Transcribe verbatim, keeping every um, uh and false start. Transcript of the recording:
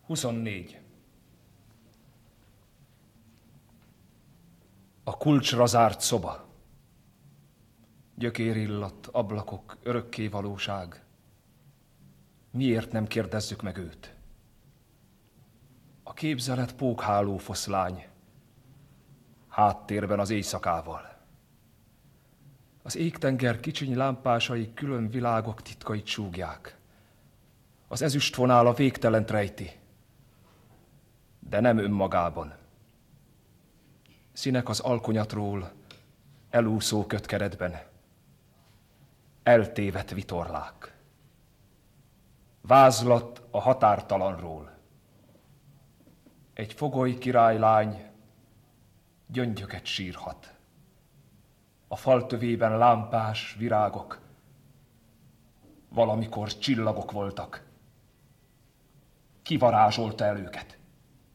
huszonnégy. A kulcsra zárt szoba. Gyökérillat, ablakok, örökké valóság. Miért nem kérdezzük meg őt? A képzelet pókháló foszlány. Háttérben az éjszakával. Az égtenger kicsiny lámpásai külön világok titkait súgják. Az ezüstvonál a végtelent rejti, de nem önmagában. Színek az alkonyatról, elúszó kötkeretben. Eltévedt vitorlák. Vázlat a határtalanról. Egy fogoly királylány gyöngyöket sírhat. A fal tövében lámpás virágok valamikor csillagok voltak. Ki varázsolta el őket?